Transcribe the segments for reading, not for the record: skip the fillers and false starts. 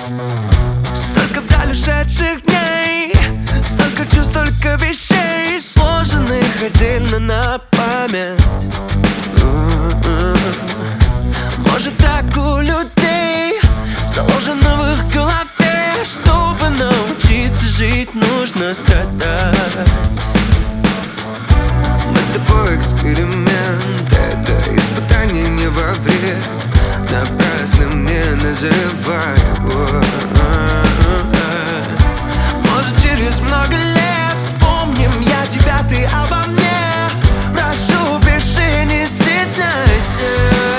Столько вдаль ушедших дней, столько чувств, столько вещей, сложенных отдельно на память. Может, так у людей заложено в их голове, чтобы научиться жить, нужно страдать. Мы с тобой эксперимент, это испытание не во вред. Напрасным не называй его. Может, через много лет вспомним я тебя, ты обо мне. Прошу, пиши, не стесняйся.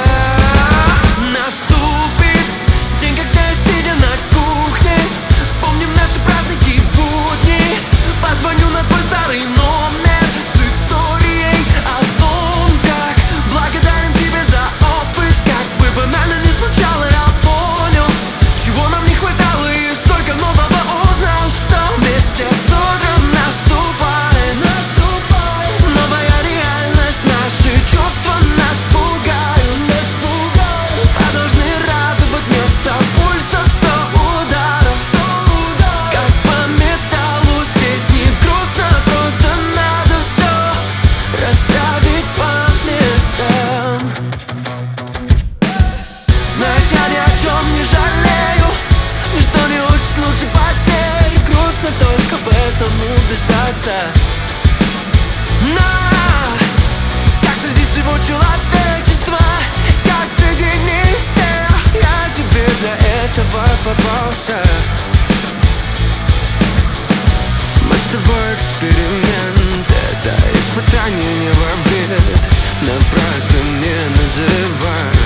Наступит день, когда, сидя на кухне, вспомним наши праздники и будни. Позвоню на твой старый номер с историей о том, как благодарен тебе за опыт. Как бы банально не звучало, я понял, чего нам не хватало, и столько нового узнал, что вместе с утром наступает новая реальность. Наши чувства нас пугают, а должны радовать вместо пульса 100 ударов. Как по металлу, здесь не грустно, просто надо все расставить по местам. Знаешь, я ни о чем не жалею, ничто не учит лучше потерь. Грустно только в этом убеждаться. Но как среди всего человечества, как среди них всех, я тебе для этого попался. Мы с тобой эксперимент, это испытание не во вред. Напрасно не называй